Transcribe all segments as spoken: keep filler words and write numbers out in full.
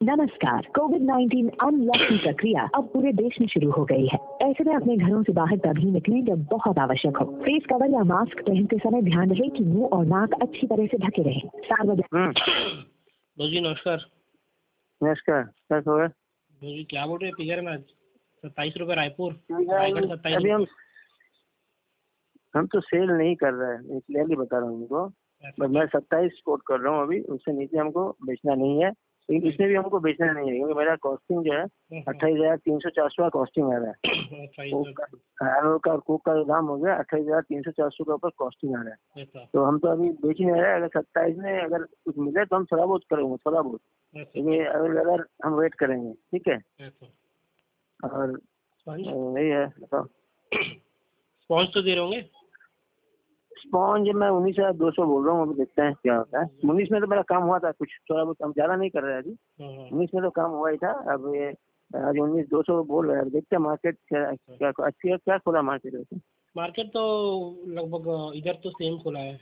नमस्कार। Covid nineteen unlock की प्रक्रिया अब पूरे देश में शुरू हो गई है। ऐसे में अपने घरों से बाहर तभी निकलें जब बहुत आवश्यक हो। फेस कवर या मास्क पहनते समय ध्यान रहे कि मुंह और नाक अच्छी तरह से ढके रहें। सार्वजनिक जी नमस्कार। नमस्कार सर। हो जी क्या बोल रहे हैं फिगर में आज सत्ताईस रुपये रायपुर सत्ताईस अभी हम हम तो सेल नहीं कर रहे हैं, इसलिए बता रहा हूँ उनको। बस मैं सत्ताईस कोट कर रहा हूँ अभी, उससे नीचे हमको बेचना नहीं है। लेकिन इसमें भी हमको बेचना नहीं है क्योंकि मेरा कॉस्टिंग जो है अट्ठाईस हजार तीन सौ चार सौ का कॉस्टिंग आ रहा है। आर का और कोक का दाम हो गया अट्ठाईस हजार तीन सौ चार सौ के ऊपर कॉस्टिंग आ रहा है। तो हम तो अभी बेच ही नहीं रहे। अगर सत्ताईस में अगर कुछ मिले तो हम थोड़ा बहुत करेंगे, थोड़ा बहुत। क्योंकि अगर अगर हम वेट करेंगे, ठीक है। और यही है, बताओ। स्पॉन्ज तो दे रहे होंगे? स्पॉन्ज मैं उन्नीस हजार दो सौ बोल रहा हूँ, अभी देखते हैं क्या होता है। उन्नीस में तो मेरा काम हुआ था कुछ, थोड़ा बहुत हम ज्यादा नहीं कर रहे हैं अभी। उन्नीस में तो काम हुआ ही था। अब ये आज उन्नीस दो सौ बोल रहे हैं। देखते हैं मार्केट क्या क्या अच्छी क्या खुला मार्केट है। मार्केट तो लगभग इधर तो सेम खुला है।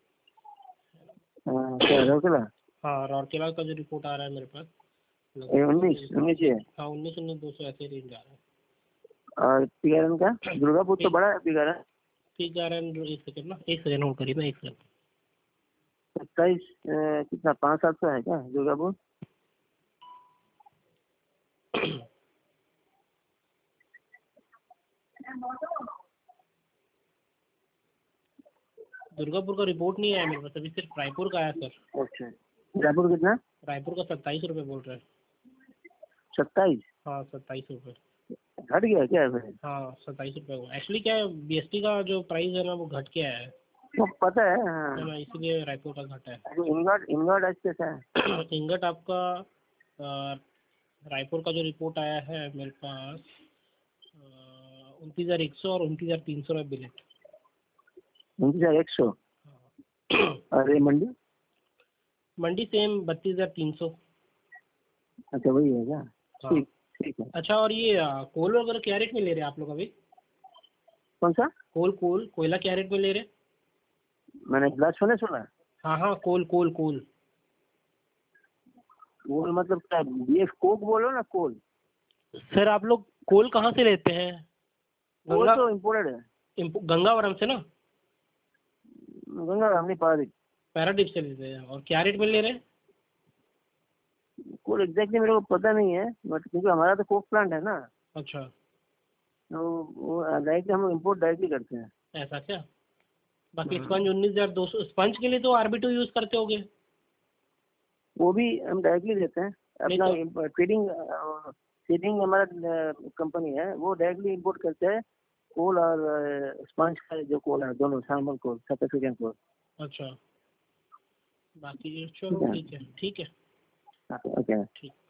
हाँ क्या रौकेला? हाँ रौकेला का जो रिपोर्ट आ रहा है मेरे पास उन्नीस उन्नीस है। हाँ उन्नीस उन्नीस दो सौ ऐसे रेंज आ रहा है। और पिगारन का दुर्गापुर तो बड़ा है। पिगारन पिगारन एक सेकंड ना, एक सेकंड होल्ड करिए ना, एक सेकंड। सत्ताईस कितना पाँच सात सौ है क्या दुर्गापुर? दुर्गापुर का रिपोर्ट नहीं आया मेरे पास अभी, सिर्फ रायपुर का आया सर। अच्छा रायपुर कितना? रायपुर का सत्ताईस रुपये बोल रहे हैं। सत्ताईस? हाँ सत्ताईस रुपये घट गया क्या है फिर? हाँ सत्ताईस रुपये हुआ। एक्चुअली क्या है, बीएसटी का जो प्राइस है ना वो घट के आया है। वो पता है हाँ। है ना, इसलिए रायपुर का घटा है। इंगट इंगट आज कैसा है? इंगट आपका रायपुर का जो रिपोर्ट आया है मेरे पास उनतीस हजार एक सौ और उनतीस हजार तीन सौ रुपये बिलेट। उनतीस हजार एक सौ। अरे मंडी मंडी सेम बत्तीस हजार तीन सौ। अच्छा वही है क्या? ठीक ठीक है। अच्छा और ये कोल वगैरह क्या रेट में ले रहे हैं आप लोग अभी? कौन सा कोल? कोल कोयला क्या रेट में ले रहे हैं? मैंने ग्लास होने सुना। हाँ हाँ कोल कोल कोल कोल मतलब क्या? बीएफ कोक बोलो ना, कोल। सर आप लोग कोल कहाँ से लेते हैं? कोल तो इम्पोर्टेड है। गंगावरम से ना? गंगावरम नहीं, पारादीप। पैराडीप से लेते हैं। और क्या रेट में ले रहे हैं? कोल एग्जैक्टली मेरे को पता नहीं है, बट क्योंकि हमारा तो कोक प्लांट है ना। अच्छा तो वो डायरेक्टली हम इम्पोर्ट डायरेक्टली करते हैं। ऐसा क्या? बाकी स्पंज उन्नीस हजार दो सौ स्पंज के लिए तो आरबीटू यूज करते होगे? वो भी हम डायरेक्टली देते हैं। अपना ट्रेडिंग ट्रेडिंग हमारा कंपनी है, वो डायरेक्टली इम्पोर्ट करते हैं कोल और स्पंज का जो कोल है, दोनों thermal coal, South African coal. अच्छा बाकी चलो ठीक है ठीक है ओके ठीक।